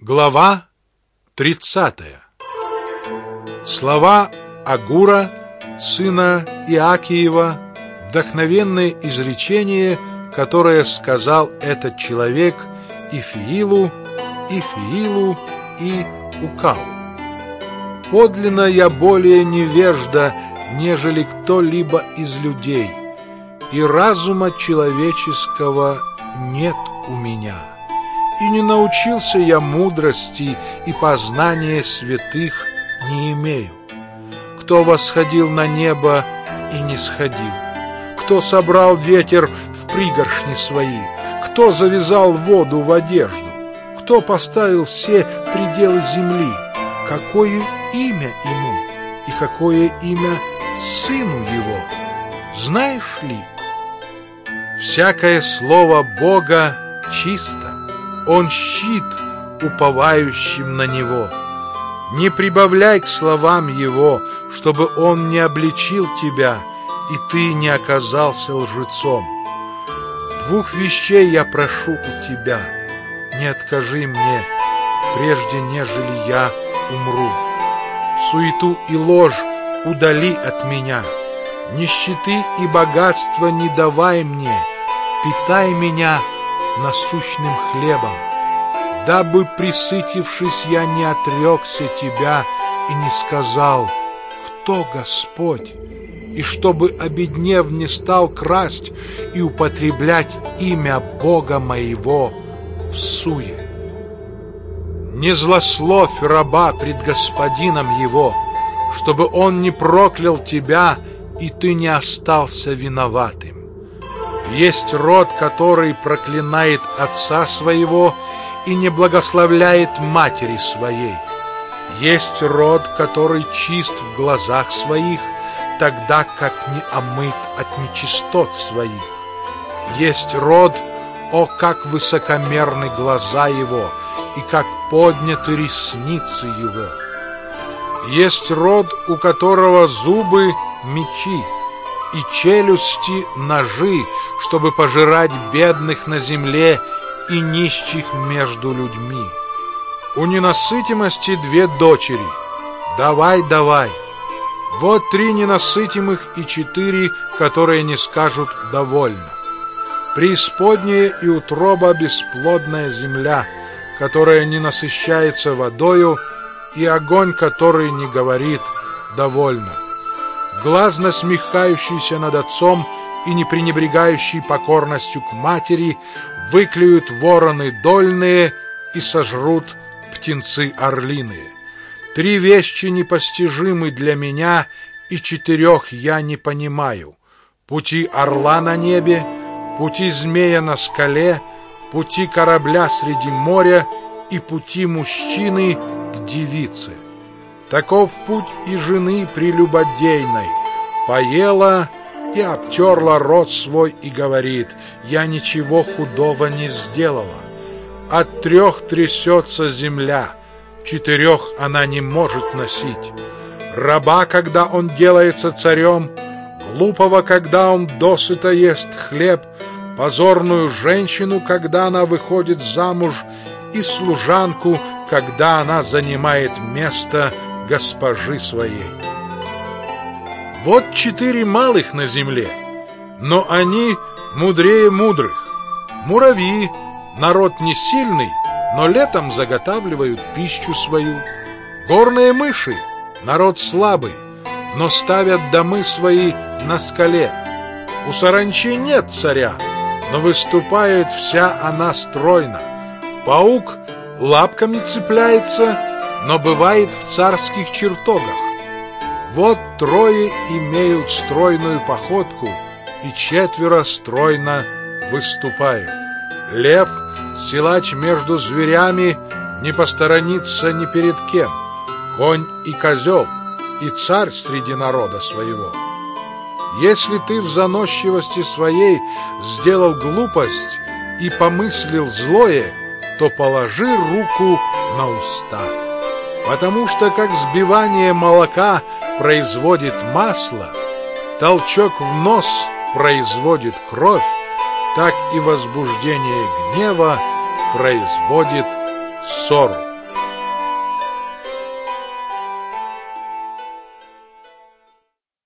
Глава 30. Слова Агура, сына Иакиева, вдохновенное изречение, которое сказал этот человек Ифиилу и Укалу. Подлинно я более невежда, нежели кто-либо из людей, и разума человеческого нет у меня. И не научился я мудрости, и познания святых не имею. Кто восходил на небо и не сходил? Кто собрал ветер в пригоршни свои? Кто завязал воду в одежду? Кто поставил все пределы земли? Какое имя ему? И какое имя сыну его? Знаешь ли? Всякое слово Бога чисто. Он щит уповающим на Него. Не прибавляй к словам Его, чтобы Он не обличил тебя, и ты не оказался лжецом. Двух вещей я прошу у тебя: не откажи мне, прежде нежели я умру. Суету и ложь удали от меня, нищеты и богатства не давай мне, питай меня насущным хлебом, дабы, присытившись, я не отрекся тебя и не сказал: кто Господь, и чтобы, обеднев, не стал красть и употреблять имя Бога моего в суе. Не злословь раба пред господином его, чтобы он не проклял тебя, и ты не остался виноватым. Есть род, который проклинает отца своего и не благословляет матери своей. Есть род, который чист в глазах своих, тогда как не омыт от нечистот своих. Есть род, о, как высокомерны глаза его, и как подняты ресницы его. Есть род, у которого зубы мечи, и челюсти ножи, чтобы пожирать бедных на земле и нищих между людьми. У ненасытимости две дочери. Давай, давай. Вот 3 ненасытимых и 4, которые не скажут довольно. Преисподняя и утроба бесплодная земля, которая не насыщается водою, и огонь, который не говорит довольно. Глаз, насмехающийся над отцом и не пренебрегающий покорностью к матери, выклюют вороны дольные и сожрут птенцы орлиные. 3 вещи непостижимы для меня, и 4 я не понимаю: пути орла на небе, пути змея на скале, пути корабля среди моря и пути мужчины к девице. Таков путь и жены прелюбодейной: поела и обтерла рот свой и говорит: я ничего худого не сделала. От 3 трясется земля, 4 она не может носить. Раба, когда он делается царем, глупого, когда он досыта ест хлеб, позорную женщину, когда она выходит замуж, и служанку, когда она занимает место госпожи своей. Вот 4 малых на земле, но они мудрее мудрых. Муравьи, народ не сильный, но летом заготавливают пищу свою. Горные мыши, народ слабый, но ставят домы свои на скале. У саранчи нет царя, но выступает вся она стройно. Паук лапками цепляется, но бывает в царских чертогах. Вот 3 имеют стройную походку, и 4 стройно выступают. Лев, силач между зверями, не посторонится ни перед кем. Конь и козел, и царь среди народа своего. Если ты в заносчивости своей сделал глупость и помыслил злое, то положи руку на уста. Потому что как взбивание молока производит масло, толчок в нос производит кровь, так и возбуждение гнева производит ссору.